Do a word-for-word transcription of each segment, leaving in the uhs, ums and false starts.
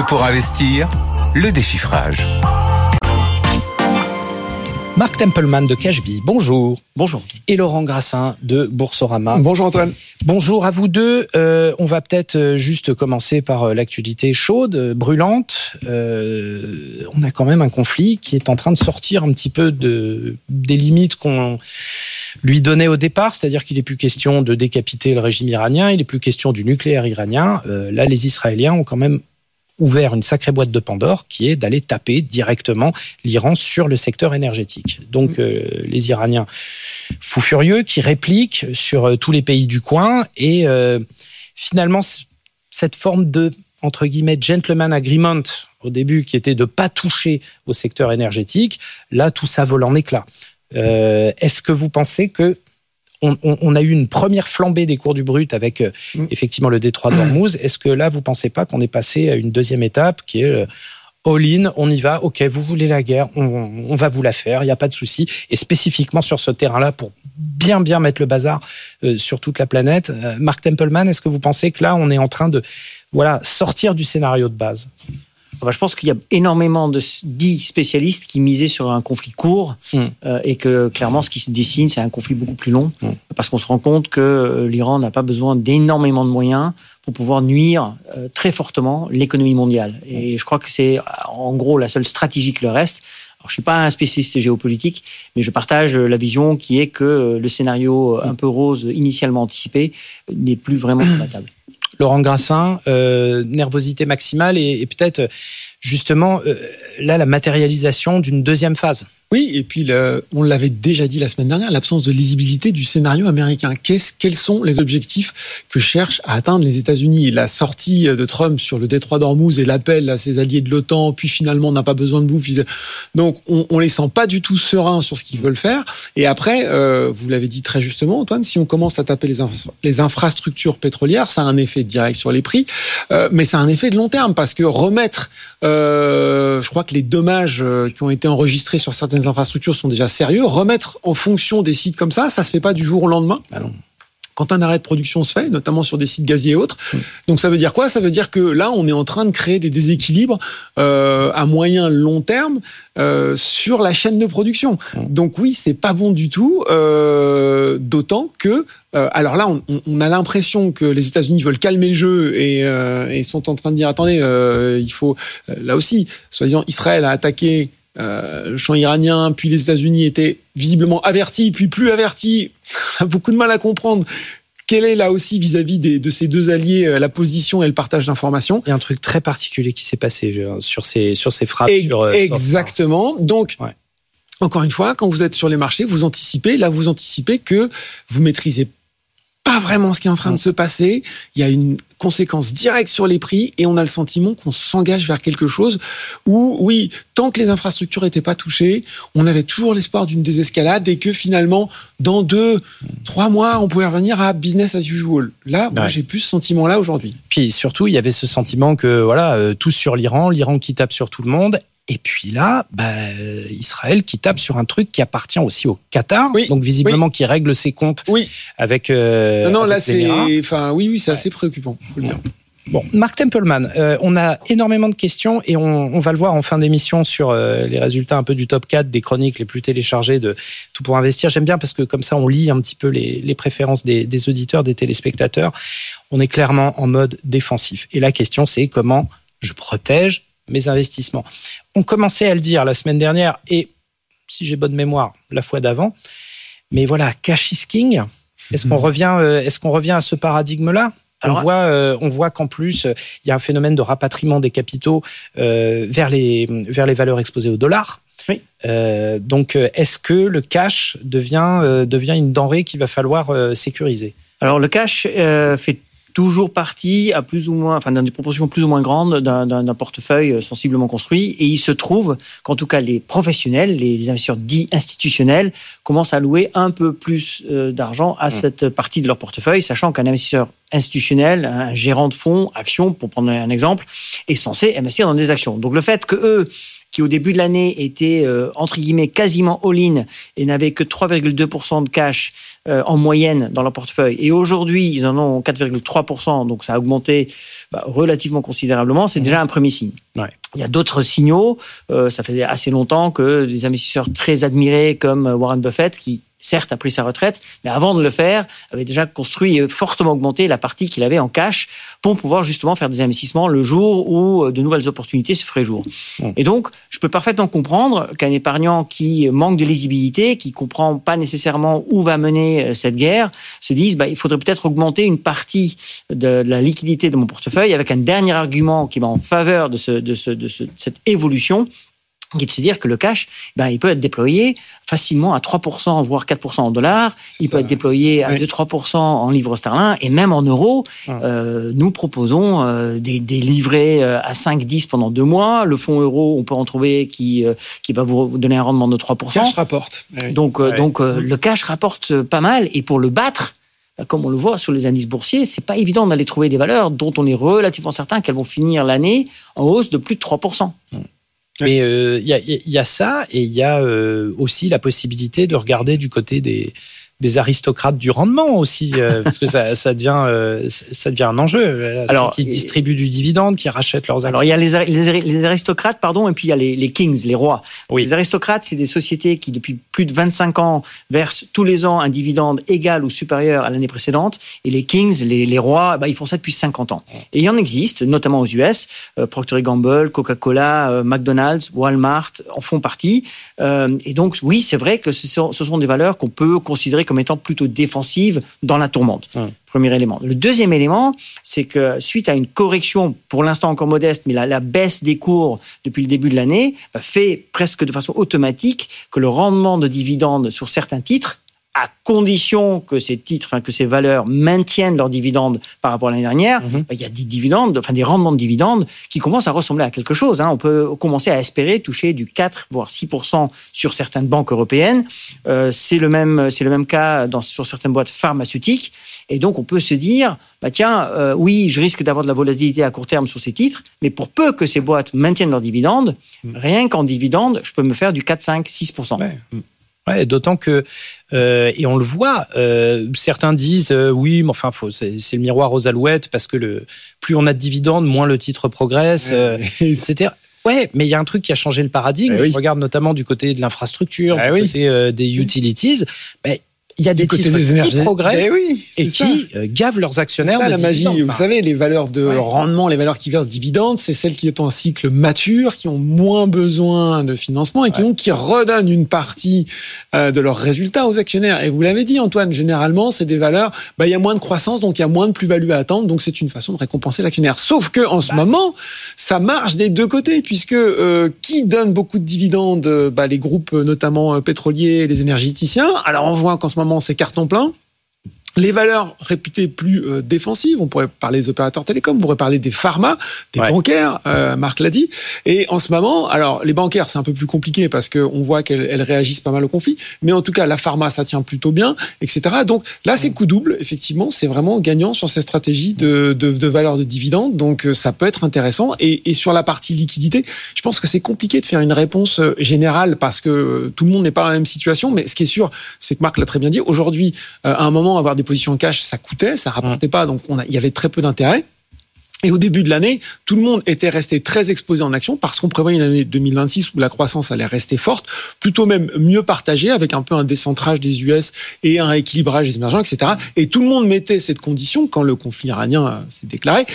Tout pour investir, le déchiffrage. Marc Templeman de Cashbee, bonjour. Bonjour. Et Laurent Grassin de Boursorama. Bonjour Antoine. Bonjour à vous deux. Euh, on va peut-être juste commencer par l'actualité chaude, brûlante. Euh, on a quand même un conflit qui est en train de sortir un petit peu de, des limites qu'on lui donnait au départ, c'est-à-dire qu'il n'est plus question de décapiter le régime iranien, il n'est plus question du nucléaire iranien. Euh, là, les Israéliens ont quand même ouvert une sacrée boîte de Pandore qui est d'aller taper directement l'Iran sur le secteur énergétique. Donc euh, les Iraniens fous furieux qui répliquent sur euh, tous les pays du coin et euh, finalement c- cette forme de entre guillemets gentleman agreement au début qui était de pas toucher au secteur énergétique, là tout ça vole en éclats. Euh, est-ce que vous pensez que On, on, on a eu une première flambée des cours du brut avec euh, mmh. effectivement le détroit d'Ormuz. Est-ce que là, vous ne pensez pas qu'on est passé à une deuxième étape qui est euh, all-in, on y va, ok, vous voulez la guerre, on, on va vous la faire, il n'y a pas de souci. Et spécifiquement sur ce terrain-là, pour bien bien mettre le bazar euh, sur toute la planète, euh, Marc Templeman, est-ce que vous pensez que là, on est en train de voilà, sortir du scénario de base ? Je pense qu'il y a énormément de dix spécialistes qui misaient sur un conflit court mmh. euh, et que clairement ce qui se dessine c'est un conflit beaucoup plus long mmh. parce qu'on se rend compte que l'Iran n'a pas besoin d'énormément de moyens pour pouvoir nuire euh, très fortement l'économie mondiale. Et je crois que c'est en gros la seule stratégie qui leur reste. Alors, je ne suis pas un spécialiste géopolitique, mais je partage la vision qui est que le scénario un peu rose initialement anticipé n'est plus vraiment sur la table. Laurent Grassin, euh, nervosité maximale et, et peut-être justement euh, là la matérialisation d'une deuxième phase. Oui, et puis le, on l'avait déjà dit la semaine dernière, l'absence de lisibilité du scénario américain. Qu'est-ce, quels sont les objectifs que cherchent à atteindre les États-Unis ? La sortie de Trump sur le détroit d'Ormuz et l'appel à ses alliés de l'OTAN, puis finalement on n'a pas besoin de vous. Donc on, on les sent pas du tout sereins sur ce qu'ils veulent faire. Et après, euh, vous l'avez dit très justement, Antoine, si on commence à taper les, infra- les infrastructures pétrolières, ça a un effet direct sur les prix, euh, mais ça a un effet de long terme parce que remettre, euh, je crois que les dommages qui ont été enregistrés sur certaines infrastructures sont déjà sérieux. Remettre en fonction des sites comme ça, ça se fait pas du jour au lendemain. Ah non. Quand un arrêt de production se fait, notamment sur des sites gaziers et autres. Mmh. Donc ça veut dire quoi ? Ça veut dire que là, on est en train de créer des déséquilibres euh, à moyen long terme euh, sur la chaîne de production. Mmh. Donc oui, c'est pas bon du tout. Euh, d'autant que, euh, alors là, on, on a l'impression que les États-Unis veulent calmer le jeu et, euh, et sont en train de dire attendez, euh, il faut euh, là aussi, soi-disant, Israël a attaqué. Euh, le champ iranien, puis les États-Unis étaient visiblement avertis, puis plus avertis. On a beaucoup de mal à comprendre quelle est là aussi vis-à-vis des, de ces deux alliés la position et le partage d'informations. Il y a un truc très particulier qui s'est passé sur ces, sur ces frappes. Et, sur, exactement. Sur... Donc, ouais. Encore une fois, quand vous êtes sur les marchés, vous anticipez. Là, vous anticipez que vous maîtrisez pas vraiment ce qui est en train de se passer. Il y a une conséquence directe sur les prix et on a le sentiment qu'on s'engage vers quelque chose où, oui, tant que les infrastructures n'étaient pas touchées, on avait toujours l'espoir d'une désescalade et que finalement, dans deux, trois mois, on pouvait revenir à business as usual. Là, ouais. moi, j'ai plus ce sentiment-là aujourd'hui. Puis surtout, il y avait ce sentiment que, voilà, euh, tous sur l'Iran, l'Iran qui tape sur tout le monde. Et puis là, bah, Israël qui tape sur un truc qui appartient aussi au Qatar, oui, donc visiblement oui. qui règle ses comptes oui. avec. Euh, non, non, avec là c'est, enfin, oui, oui, c'est ouais. assez préoccupant. Faut le dire. Bon, Marc Templeman, euh, on a énormément de questions et on, on va le voir en fin d'émission sur euh, les résultats un peu du top quatre des chroniques les plus téléchargées de Tout pour investir. J'aime bien parce que comme ça, on lit un petit peu les, les préférences des, des auditeurs, des téléspectateurs. On est clairement en mode défensif. Et la question, c'est comment je protège mes investissements. On commençait à le dire la semaine dernière et, si j'ai bonne mémoire, la fois d'avant. Mais voilà, cash is king. Est-ce qu'on revient, euh, est-ce qu'on revient à ce paradigme-là ? Alors, on voit, euh, on voit qu'en plus, il euh, y a un phénomène de rapatriement des capitaux euh, vers les vers les valeurs exposées au dollar. Oui. Euh, donc, est-ce que le cash devient euh, devient une denrée qu'il va falloir euh, sécuriser ? Alors, le cash euh, fait toujours partie à plus ou moins, enfin dans des proportions plus ou moins grandes d'un, d'un, d'un portefeuille sensiblement construit. Et il se trouve qu'en tout cas les professionnels, les investisseurs dits institutionnels, commencent à allouer un peu plus euh, d'argent à mmh. cette partie de leur portefeuille, sachant qu'un investisseur institutionnel, un gérant de fonds, actions, pour prendre un exemple, est censé investir dans des actions. Donc le fait que eux qui au début de l'année était euh, entre guillemets quasiment all-in et n'avaient que trois virgule deux pour cent de cash euh, en moyenne dans leur portefeuille, et aujourd'hui ils en ont quatre virgule trois pour cent, donc ça a augmenté bah, relativement considérablement, c'est mmh. déjà un premier signe. Ouais. Il y a d'autres signaux, euh, ça faisait assez longtemps que des investisseurs très admirés comme Warren Buffett, qui certes a pris sa retraite, mais avant de le faire, avait déjà construit et fortement augmenté la partie qu'il avait en cash pour pouvoir justement faire des investissements le jour où de nouvelles opportunités se feraient jour. Mmh. Et donc, je peux parfaitement comprendre qu'un épargnant qui manque de lisibilité, qui comprend pas nécessairement où va mener cette guerre, se dise, bah, il faudrait peut-être augmenter une partie de la liquidité de mon portefeuille, avec un dernier argument qui va en faveur de, ce, de, ce, de, ce, de cette évolution, qui est de se dire que le cash, ben, il peut être déployé facilement à trois pour cent, voire quatre pour cent en dollars. C'est il peut ça. être déployé à oui. deux à trois pour cent en livres sterling, et même en euros. Ouais. Euh, nous proposons euh, des, des livrets à cinq à dix pendant deux mois. Le fonds euro, on peut en trouver qui, euh, qui va vous donner un rendement de trois pour cent. Cash rapporte. Oui. Donc, euh, ouais. donc euh, le cash rapporte pas mal. Et pour le battre, comme on le voit sur les indices boursiers, c'est pas évident d'aller trouver des valeurs dont on est relativement certain qu'elles vont finir l'année en hausse de plus de trois pour cent. Ouais. Mais il euh, y, y, y a ça, et il y a euh, aussi la possibilité de regarder du côté des, des aristocrates du rendement aussi, euh, parce que ça, ça, devient, euh, ça devient un enjeu. Alors, qui distribuent du dividende, qui rachètent leurs actions. Alors, il y a les, les, les aristocrates, pardon, et puis il y a les, les kings, les rois. Oui. Les aristocrates, c'est des sociétés qui, depuis plus de vingt-cinq ans, versent tous les ans un dividende égal ou supérieur à l'année précédente. Et les kings, les, les rois, bah, ils font ça depuis cinquante ans. Et il y en existe, notamment aux U S. Euh, Procter et Gamble, Coca-Cola, euh, McDonald's, Walmart en font partie. Euh, et donc, oui, c'est vrai que ce sont, ce sont des valeurs qu'on peut considérer comme étant plutôt défensives dans la tourmente. Hum. Premier élément. Le deuxième élément, c'est que suite à une correction, pour l'instant encore modeste, mais la, la baisse des cours depuis le début de l'année, bah, fait presque de façon automatique que le rendement de dividendes sur certains titres, à condition que ces titres, enfin, que ces valeurs maintiennent leurs dividendes par rapport à l'année dernière, mmh. bah, il y a des dividendes, enfin des rendements de dividendes qui commencent à ressembler à quelque chose. Hein. On peut commencer à espérer toucher du quatre voire six pour cent sur certaines banques européennes. Euh, c'est le même, c'est le même cas dans, sur certaines boîtes pharmaceutiques. Et donc on peut se dire, bah tiens, euh, oui, je risque d'avoir de la volatilité à court terme sur ces titres, mais pour peu que ces boîtes maintiennent leurs dividendes, mmh. rien qu'en dividendes, je peux me faire du quatre, cinq, six pour cent. Ouais. Ouais, d'autant que, euh, et on le voit, euh, certains disent euh, oui, mais enfin, faut, c'est, c'est le miroir aux alouettes, parce que le, plus on a de dividendes, moins le titre progresse, euh, et cetera. Ouais, mais il y a un truc qui a changé le paradigme. Oui. Je regarde notamment du côté de l'infrastructure, ah du oui. côté euh, des utilities. Ben, il y a des du titres des qui progressent oui, et ça. qui euh, gavent leurs actionnaires. C'est ça, de la magie. Enfin, vous savez, les valeurs de ouais. rendement, les valeurs qui versent dividendes, c'est celles qui sont en cycle mature, qui ont moins besoin de financement et qui, ouais. ont, qui redonnent une partie euh, de leurs résultats aux actionnaires. Et vous l'avez dit, Antoine, généralement, c'est des valeurs, bah, il y a moins de croissance, donc il y a moins de plus-value à attendre, donc c'est une façon de récompenser l'actionnaire. Sauf que en ce bah. moment, ça marche des deux côtés, puisque euh, qui donne beaucoup de dividendes, bah, les groupes notamment euh, pétroliers, les énergéticiens. Alors on voit qu'en ce moment, c'est carton plein. Les valeurs réputées plus euh, défensives, on pourrait parler des opérateurs télécoms, on pourrait parler des pharma, des ouais. bancaires, euh, Marc l'a dit. Et en ce moment, alors les bancaires, c'est un peu plus compliqué parce qu'on voit qu'elles elles réagissent pas mal au conflit, mais en tout cas, la pharma, ça tient plutôt bien, et cetera. Donc là, c'est coup double, effectivement, c'est vraiment gagnant sur cette stratégie de, de, de valeur de dividendes, donc ça peut être intéressant. Et, et sur la partie liquidité, je pense que c'est compliqué de faire une réponse générale parce que tout le monde n'est pas dans la même situation, mais ce qui est sûr, c'est que Marc l'a très bien dit, aujourd'hui, à un moment, avoir des positions cash, ça coûtait, ça rapportait pas, donc on a, il y avait très peu d'intérêt. Et au début de l'année, tout le monde était resté très exposé en action parce qu'on prévoyait une année deux mille vingt-six où la croissance allait rester forte, plutôt même mieux partagée avec un peu un décentrage des U S et un rééquilibrage des émergents, et cetera. Et tout le monde mettait cette condition quand le conflit iranien s'est déclaré,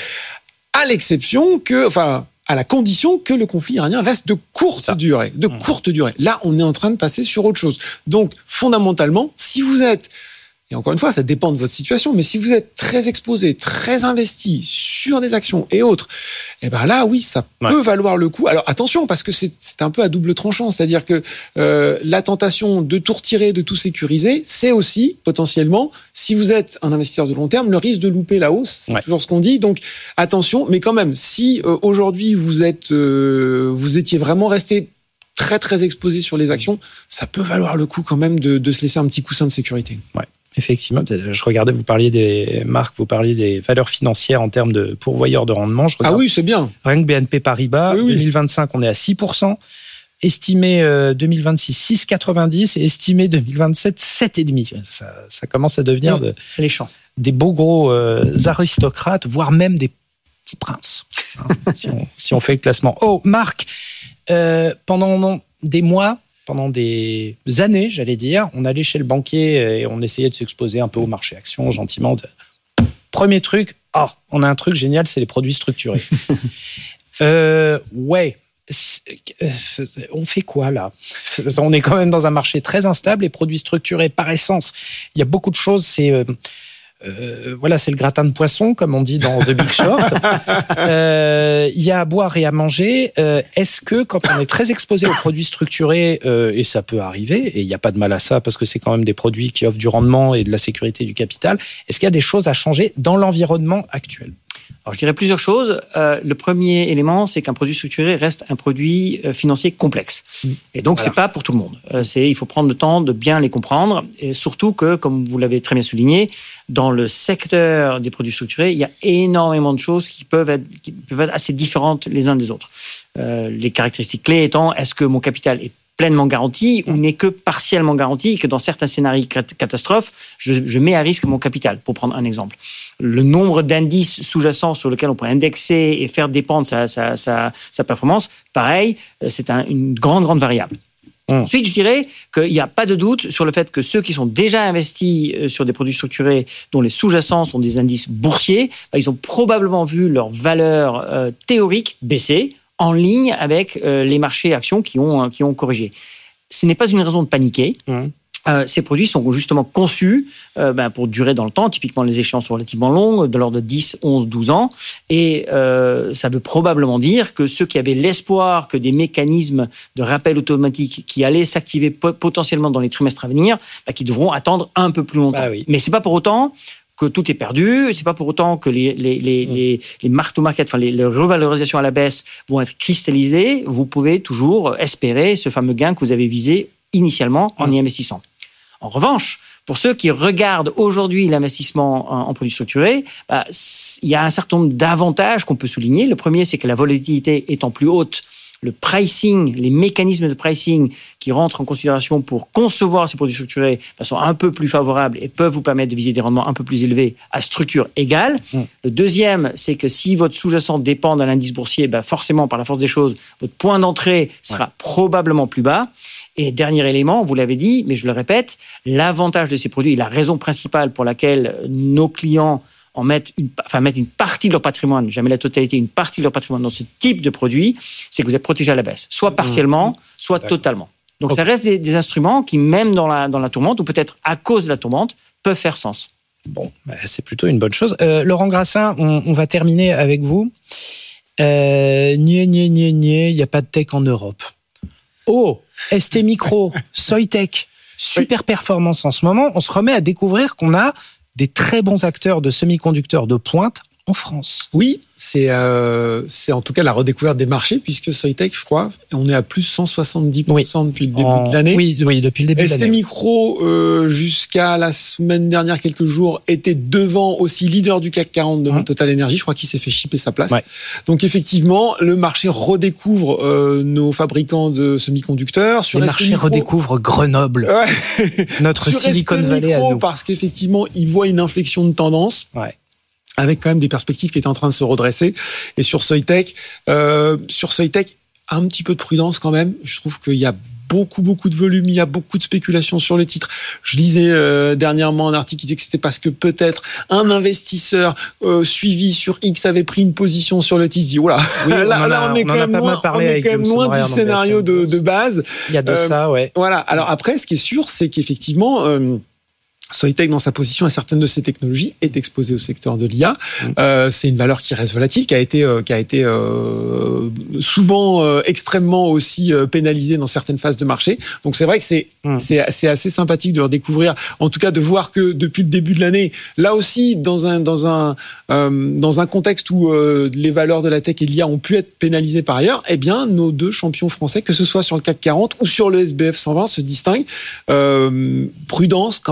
à l'exception que, enfin, à la condition que le conflit iranien reste de courte Ça. durée, de mmh. courte durée. Là, on est en train de passer sur autre chose. Donc, fondamentalement, si vous êtes Et encore une fois, ça dépend de votre situation, mais si vous êtes très exposé, très investi sur des actions et autres, eh ben là, oui, ça ouais. peut valoir le coup. Alors attention, parce que c'est, c'est un peu à double tranchant, c'est-à-dire que euh, la tentation de tout retirer, de tout sécuriser, c'est aussi potentiellement, si vous êtes un investisseur de long terme, le risque de louper la hausse. C'est ouais. toujours ce qu'on dit. Donc attention, mais quand même, si euh, aujourd'hui vous êtes, euh, vous étiez vraiment resté très très exposé sur les actions, ça peut valoir le coup quand même de, de se laisser un petit coussin de sécurité. Ouais. Effectivement, je regardais, vous parliez des marques, vous parliez des valeurs financières en termes de pourvoyeurs de rendement. Je ah oui, c'est bien. Rien que B N P Paribas, oui, oui. deux mille vingt-cinq, on est à six pour cent. estimé euh, deux mille vingt-six six virgule quatre-vingt-dix et estimé deux mille vingt-sept sept virgule cinq. Ça, ça commence à devenir de, les champs. des beaux gros euh, aristocrates, voire même des petits princes, hein, si, on, si on fait le classement. Oh, Marc, euh, pendant des mois, pendant des années, j'allais dire, on allait chez le banquier et on essayait de s'exposer un peu au marché action, gentiment. Premier truc, oh, on a un truc génial, c'est les produits structurés. euh, ouais. On fait quoi là ? On est quand même dans un marché très instable. Les produits structurés, par essence, il y a beaucoup de choses. C'est euh, euh, voilà, c'est le gratin de poisson, comme on dit dans The Big Short. Euh, il y a à boire et à manger. Euh, est-ce que quand on est très exposé aux produits structurés, euh, et ça peut arriver, et il n'y a pas de mal à ça parce que c'est quand même des produits qui offrent du rendement et de la sécurité du capital, est-ce qu'il y a des choses à changer dans l'environnement actuel ? Alors, je dirais plusieurs choses. Euh, le premier élément, c'est qu'un produit structuré reste un produit euh, financier complexe. Mmh. Et donc, voilà. C'est pas pour tout le monde. Euh, c'est, il faut prendre le temps de bien les comprendre. Et surtout que, comme vous l'avez très bien souligné, dans le secteur des produits structurés, il y a énormément de choses qui peuvent être, qui peuvent être assez différentes les uns des autres. Euh, les caractéristiques clés étant, est-ce que mon capital est pleinement garanti ou n'est que partiellement garanti, et que dans certains scénarios catastrophes, je, je mets à risque mon capital, pour prendre un exemple. Le nombre d'indices sous-jacents sur lesquels on pourrait indexer et faire dépendre sa, sa, sa, sa performance, pareil, c'est un, une grande, grande variable. Mmh. Ensuite, je dirais qu'il n'y a pas de doute sur le fait que ceux qui sont déjà investis sur des produits structurés dont les sous-jacents sont des indices boursiers, bah, ils ont probablement vu leur valeur euh, théorique baisser, en ligne avec euh, les marchés actions qui ont, euh, qui ont corrigé. Ce n'est pas une raison de paniquer. Mmh. Euh, ces produits sont justement conçus euh, ben, pour durer dans le temps. Typiquement, les échéances sont relativement longues, de l'ordre de dix, onze, douze ans. Et euh, ça veut probablement dire que ceux qui avaient l'espoir que des mécanismes de rappel automatique qui allaient s'activer po- potentiellement dans les trimestres à venir, ben, qui devront attendre un peu plus longtemps. Bah oui. Mais ce n'est pas pour autant que tout est perdu, c'est pas pour autant que les les les mmh. les, les mark-to-market, enfin les, les revalorisations à la baisse vont être cristallisées. Vous pouvez toujours espérer ce fameux gain que vous avez visé initialement en mmh. y investissant. En revanche, pour ceux qui regardent aujourd'hui l'investissement en, en produits structurés, bah, il y a un certain nombre d'avantages qu'on peut souligner. Le premier, c'est que la volatilité étant plus haute, le pricing, les mécanismes de pricing qui rentrent en considération pour concevoir ces produits structurés bah, sont un peu plus favorables et peuvent vous permettre de viser des rendements un peu plus élevés à structure égale. Mmh. Le deuxième, c'est que si votre sous-jacent dépend d'un indice boursier, bah, forcément, par la force des choses, votre point d'entrée sera ouais. probablement plus bas. Et dernier élément, vous l'avez dit, mais je le répète, l'avantage de ces produits, la raison principale pour laquelle nos clients en mettent une, enfin, mettent une partie de leur patrimoine, jamais la totalité, une partie de leur patrimoine dans ce type de produit, c'est que vous êtes protégé à la baisse, soit partiellement, soit D'accord. totalement. Donc, okay. ça reste des, des instruments qui, même dans la, dans la tourmente, ou peut-être à cause de la tourmente, peuvent faire sens. Bon, bah, c'est plutôt une bonne chose. Euh, Laurent Grassin, on, on va terminer avec vous. Euh, niais, niais, niais, niais, il n'y a pas de tech en Europe. Oh, S T Micro, Soitec, super oui. performance en ce moment. On se remet à découvrir qu'on a des très bons acteurs de semi-conducteurs de pointe en France. Oui, c'est, euh, c'est en tout cas la redécouverte des marchés, puisque Soitec, je crois, on est à plus cent soixante-dix pour cent oui. depuis le début en... de l'année. Oui, oui, depuis le début S T de l'année. S T Micro, euh, jusqu'à la semaine dernière, quelques jours, était devant aussi leader du C A C quarante devant mmh. Total Energy. Je crois qu'il s'est fait chipper sa place. Ouais. Donc effectivement, le marché redécouvre euh, nos fabricants de semi-conducteurs. Sur le marché Micro, redécouvre Grenoble, ouais. notre sur Silicon Valley à nous. Parce qu'effectivement, il voit une inflexion de tendance. Ouais. Avec quand même des perspectives qui étaient en train de se redresser. Et sur Soitec, euh, sur Soitec, un petit peu de prudence quand même. Je trouve qu'il y a beaucoup, beaucoup de volume, il y a beaucoup de spéculation sur le titre. Je lisais euh, dernièrement un article qui disait que c'était parce que peut-être un investisseur euh, suivi sur X avait pris une position sur le titre. Il dit, voilà, oui, là, on, là, a, on est on quand même loin, on est quand même loin du scénario de, de base. Il y a de euh, ça, ouais. Voilà. Alors après, ce qui est sûr, c'est qu'effectivement... Euh, Soitec, dans sa position à certaines de ces technologies, est exposé au secteur de l'I A. Mmh. Euh, c'est une valeur qui reste volatile, qui a été, euh, qui a été euh, souvent euh, extrêmement aussi euh, pénalisée dans certaines phases de marché. Donc c'est vrai que c'est, mmh. c'est, c'est assez sympathique de redécouvrir, en tout cas de voir que depuis le début de l'année, là aussi dans un dans un euh, dans un contexte où euh, les valeurs de la tech et de l'I A ont pu être pénalisées par ailleurs, eh bien nos deux champions français, que ce soit sur le C A C quarante ou sur le S B F cent vingt, se distinguent. Euh, prudence quand même, prudence.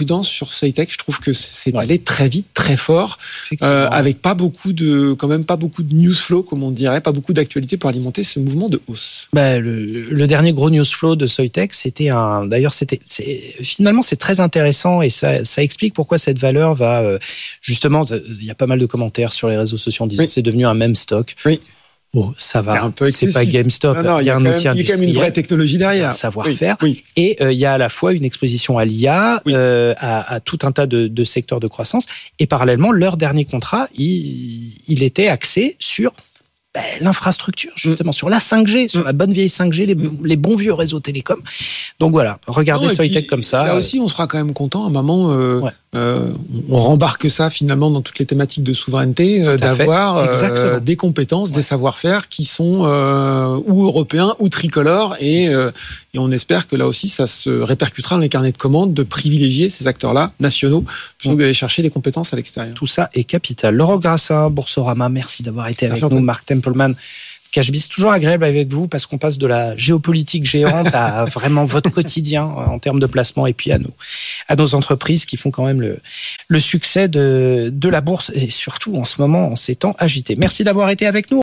prudent sur Soitec. Je trouve que c'est Ouais. allé très vite, très fort, euh, avec pas beaucoup de, quand même pas beaucoup de news flow, comme on dirait, pas beaucoup d'actualité pour alimenter ce mouvement de hausse. Bah, le, le dernier gros news flow de Soitec, c'était un. D'ailleurs, c'était. C'est, finalement, c'est très intéressant et ça, ça explique pourquoi cette valeur va euh, justement. Il y a pas mal de commentaires sur les réseaux sociaux en disant Oui. que c'est devenu un meme stock. Oui. Oh, ça va. C'est un peu c'est excessif. pas GameStop. Non, non, il y a un outil même, il y a quand même une vraie industriel, technologie derrière. un savoir-faire. Oui, oui. Et euh, il y a à la fois une exposition à l'I A, Oui. euh, à, à tout un tas de, de secteurs de croissance. Et parallèlement, leur dernier contrat, il, il était axé sur ben, l'infrastructure, justement, mm. sur la cinq G, sur mm. la bonne vieille cinq G, les, mm. les bons vieux réseaux télécoms. Donc voilà, regardez Non, Soitec comme ça. Là aussi, on sera quand même content. À un moment, euh, ouais. euh, on rembarque ça finalement dans toutes les thématiques de souveraineté, euh, d'avoir euh, des compétences, ouais. des savoir-faire qui sont euh, ou européens ou tricolores. Et, euh, et on espère que là aussi, ça se répercutera dans les carnets de commandes de privilégier ces acteurs-là, nationaux, plutôt mm. que d'aller chercher des compétences à l'extérieur. Tout ça est capital. Laurent Grassin, Boursorama, merci d'avoir été avec merci nous. Marc Templeman, Cashbiz, toujours agréable avec vous parce qu'on passe de la géopolitique géante à vraiment votre quotidien en termes de placement et puis à nos, à nos entreprises qui font quand même le, le succès de, de la bourse et surtout en ce moment en ces temps agités. Merci d'avoir été avec nous.